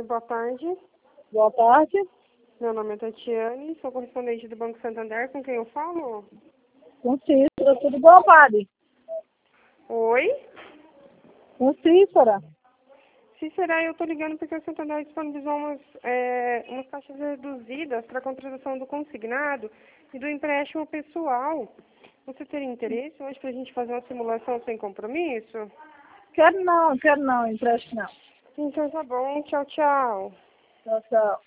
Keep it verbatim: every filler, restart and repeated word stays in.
boa tarde. Boa tarde. Meu nome é Tatiane, sou correspondente do Banco Santander. Com quem eu falo? Com Cícera. Tudo bom, padre? Oi? Com Cícera. Cícera, eu estou ligando porque o Santander disponibilizou umas, é, umas taxas reduzidas para a contratação do consignado e do empréstimo pessoal. Você teria interesse hoje para a gente fazer uma simulação sem compromisso? Quero não, quero não, empreste não. Então tá bom, tchau, tchau. Tchau, tchau.